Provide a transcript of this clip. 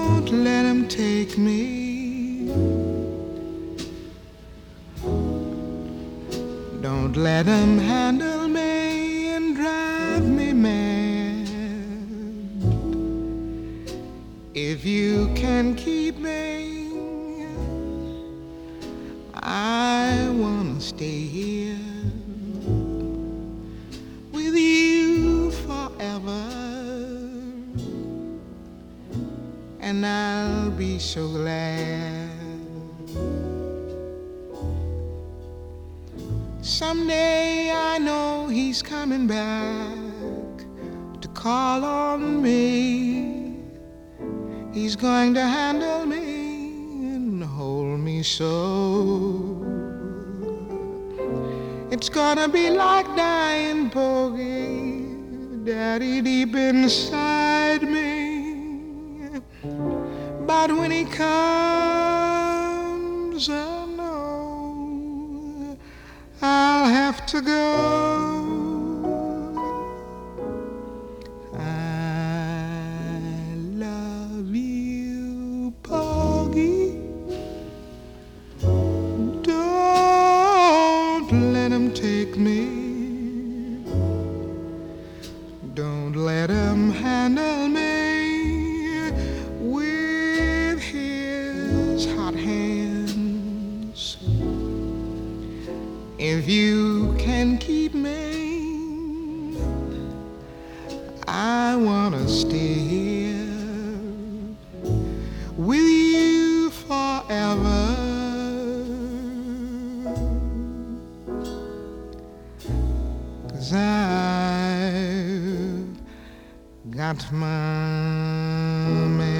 Don't let him take me. Don't let him handle me and drive me mad. If you can keep me, I wanna stay here with you forever, and I'll be so glad. Someday I know he's coming back to call on me. He's going to handle me and hold me so. It's gonna be like dying, Bogey, Daddy, deep inside me. But when he comes, I know I'll have to go. I love you, Poggy. Don't let him take me. Don't let him handle me with his hot hands. If you can keep me, I wanna stay here with you forever. 'Cause I've got my man.